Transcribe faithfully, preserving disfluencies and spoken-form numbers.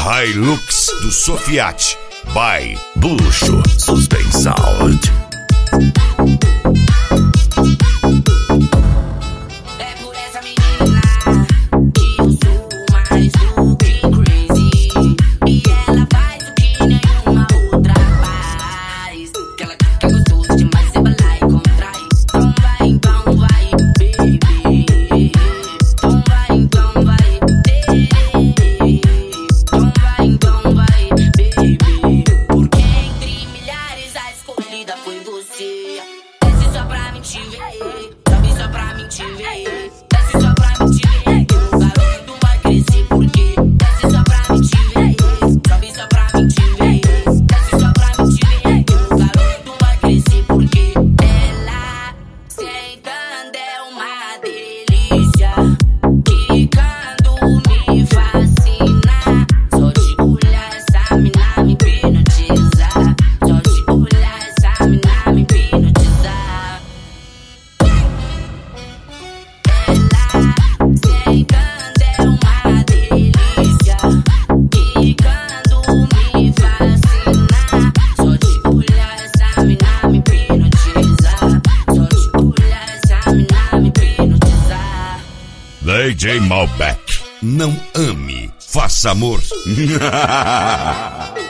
Hilux do Sofiat by Bucho Sustain Sound. É por essa menina que eu sou mais do que crazy, e ela faz o que nenhuma outra faz. Que ela fica gostoso demais, você vai lá e contrai. Então vai, então vai, baby. Então vai, então vai, baby. Então vai, então vai, baby. Porque entre milhares a escolhida foi você. Desce só pra mim te ver, sobe só pra mim te ver. Desce só pra mim te ver, que o garoto vai crescer. Porque desce só pra mim te ver, sobe só pra mim te ver. Desce só pra mim te ver, que o garoto vai crescer. Porque ela sentando é uma delícia, quicando me fascina. Só de olhar essa mina me hipnotiza. Só de olhar essa mina me hipnotiza. Ela sentando é uma delícia, quicando me fascina. Só de olhar essa mina me hipnotiza. Só de olhar essa mina me hipnotiza. D J Malbec. Não ame, faça amor.